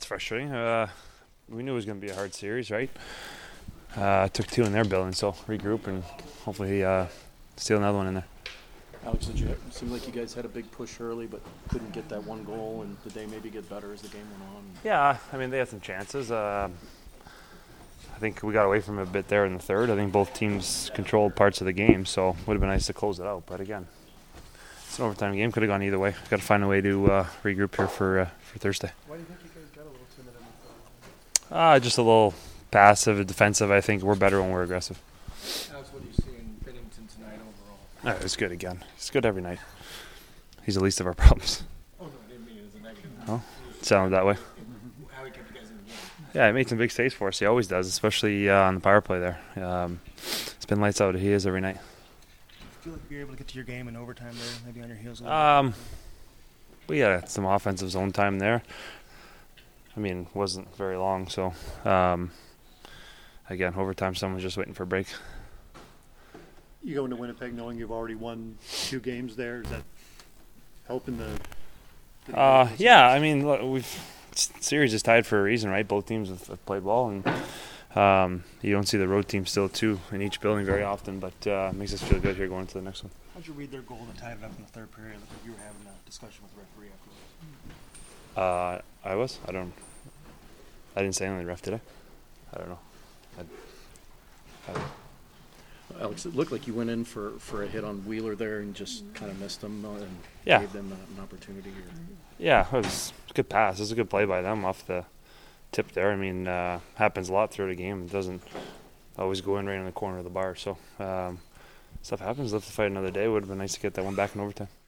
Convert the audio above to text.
frustrating. We knew it was going to be a hard series, right? Took 2 in their building, so regroup and hopefully steal another one in there. Alex, it seemed like you guys had a big push early but couldn't get that one goal, and did they maybe get better as the game went on? Yeah, I mean, they had some chances. I think we got away from it a bit there in the third. I think both teams controlled parts of the game, so it would have been nice to close it out. But again, it's an overtime game. Could have gone either way. Got to find a way to regroup here for Thursday. Why do you think you guys got a little timid in the third? Just a little passive, defensive. I think we're better when we're aggressive. Alex, what do you see in Binnington tonight overall? It's good again. He's good every night. He's the least of our problems. Oh, no, I didn't mean it as a negative. Oh, it sounded that way. How he kept you guys in the game? Yeah, he made some big saves for us. He always does, especially on the power play there. It's been lights out. He is every night. Do you feel like you're able to get to your game in overtime there, maybe on your heels a little bit? We had some offensive zone time there. I mean, wasn't very long, so again, overtime, someone's just waiting for a break. You go into Winnipeg knowing you've already won 2 games there. Is that helping the Yeah, I mean, look, series is tied for a reason, right? Both teams have played well, and you don't see the road team still 2 in each building very often, but it makes us feel good here going to the next one. How'd you read their goal that tied it up in the third period? It looked like you were having a discussion with the referee afterwards. I was? I didn't say anything to the ref, did I? I don't know. Alex, it looked like you went in for a hit on Wheeler there and just kind of missed them and Yeah. gave them an opportunity. Yeah, it was a good pass. It was a good play by them off the tip there. I mean, happens a lot through the game. It doesn't always go in right in the corner of the bar. So stuff happens. Let's fight another day. Would have been nice to get that one back in overtime.